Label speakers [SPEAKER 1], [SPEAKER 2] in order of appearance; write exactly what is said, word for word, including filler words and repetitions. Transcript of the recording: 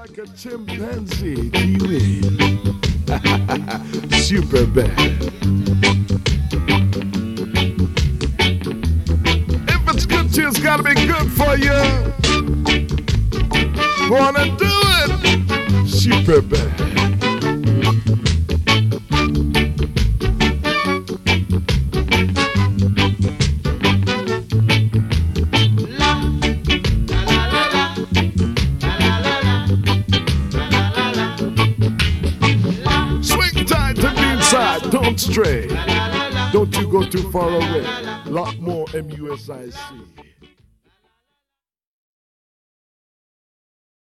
[SPEAKER 1] like a chimpanzee, kiwi. Super bad. If it's good to you, it's gotta be good for you. Wanna do it? Super bad. Don't stray. Don't you go too far away. Lot more M U S I C.